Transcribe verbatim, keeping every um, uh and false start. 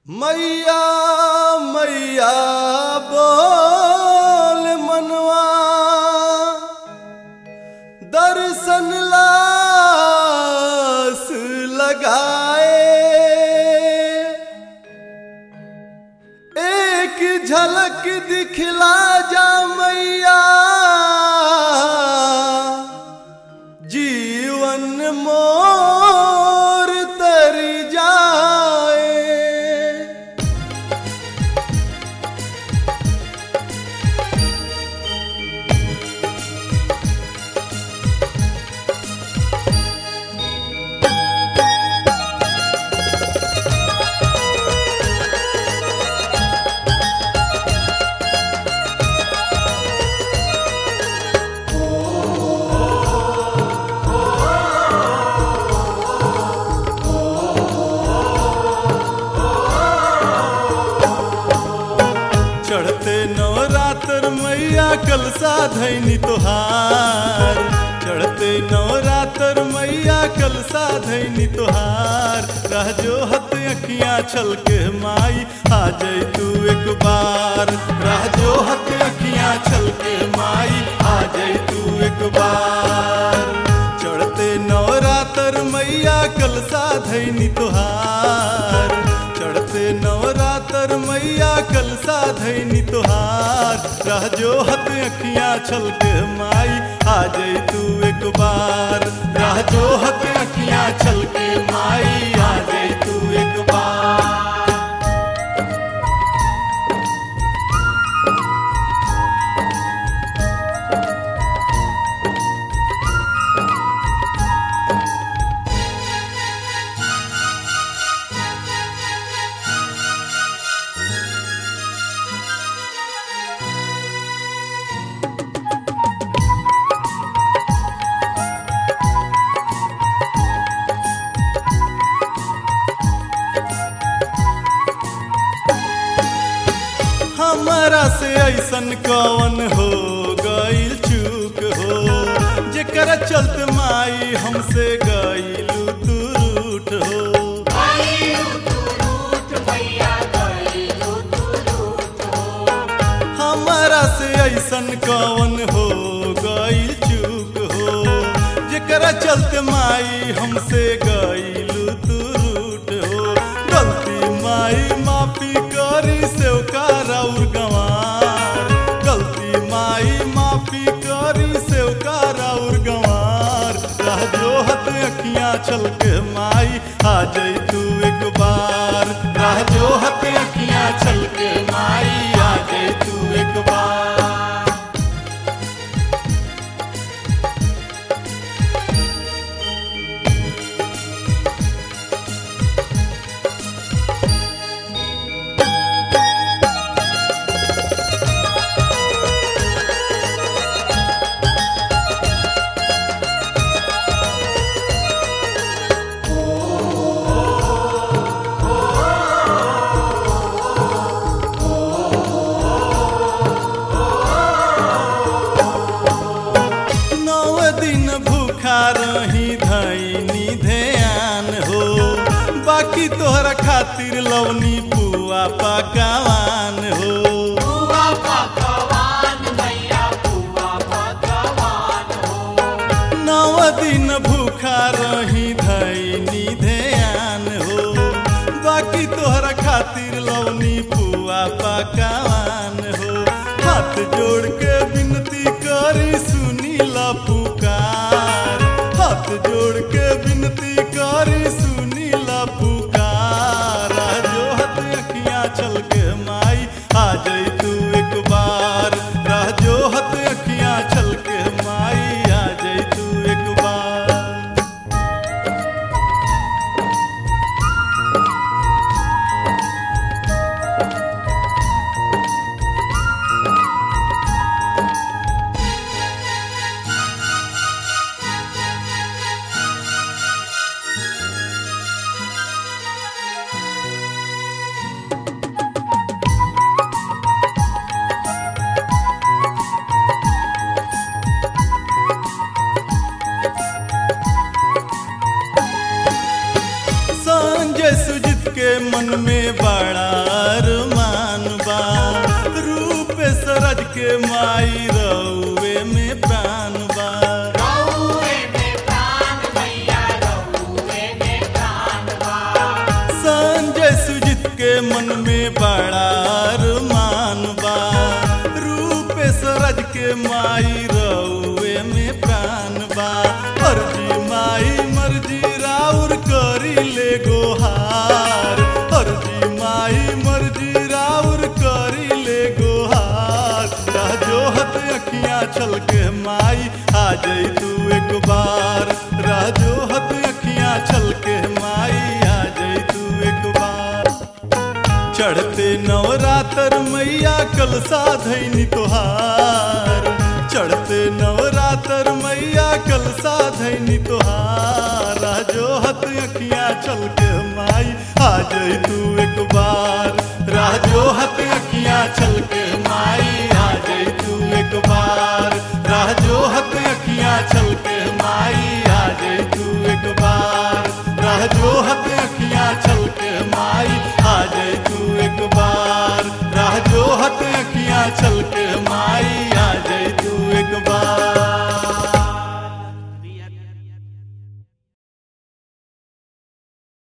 मैया मैया बोल मनवा दर्शन लास लगाए, एक झलक दिखला जा मैया जीवन मोर तर जाए। चढ़ते नवरात्र मैया कलसा धैनी तोहार, चढ़ते नवरात्र मैया कलसा धैनी तोहार। रह जो हत अखियाँ छल के माई आ जाई तू एक बार, रह जो हत अखियाँ छल के माई आ जाई तू एक बार। चढ़ते नवरात्र मैया कलसा धैनी तोहार, चढ़ते नवरात्र मैया कलसा धैनी तोहार। रह जो हत अखियाँ छल के माई आ जाई तू एक बार, रह जो हत अखियाँ छल के माई आ जाई तू एक बार। हमरा से ऐसन कौन हो गईल चूक हो, जेकर चलत माई हमसे गईलू तू रूठ हो। हमरा से ऐसन कौन हो गईल चूक हो, जेकर चलत माई हमसे गईलू तू रूठ हो। गलती माई माफी करी सेवकार और गंवार, गलती माई माफी करी सेवकार और गंवार। रह जो हत अखियाँ छल के माई आ जाई तू एक बार, रह जो हत अखियाँ छल के माई आ जाई तू एक बार। रही धैनी ध्यान हो, बाकी तोहरा खातिर लवनी पुआ पकवान हो। पुआ पकवान मैया पुआ पकवान हो, नौ दिन भूखा रही धैनी ध्यान हो, बाकी तोहरा खातिर लवनी पुआ पकवान हो। हाथ जोड़ के विनती करी सुनी ला पुकार, हाथ जोड़ के विनती करी सुनी ला पुकार। जो हत अखियाँ छल के माई आ जाई तू एक बार, रह जो हत अखियाँ छल के माई आ जाई तू एक बार। मन में बड़ा अरमान बा रूप सरज के माई रउए में प्राण बा रउए में प्राण मैया रउए में प्राण बा संजय सुजित के मन में बड़ा अरमान बा रूप सरज के माई रउए में प्राण बा अर्जी माई मर्जी राउर करी ले गोहार अर्जी माई मर्जी राउर करी ले गोहार राजोहत अखियां छल के माई आ जाई तू एक बार राजोहत अखियां छल के माई आ जाई तू एक बार चढ़ते नवरात्र मैया कलसा धैनी तोहार चढ़ते नवरात्र मैया कलसा धैनी तोहार राजोहत अखियां छल के माई आ जाई तू एक बार राजोहत अखियां छल के माई आ जाई तू एक बार राजोहत अखियां छल के माई आ जाई तू एक बार राजोहत अखियां छल के माई आ जाई तू एक बार राजोहत अखियां छल के माई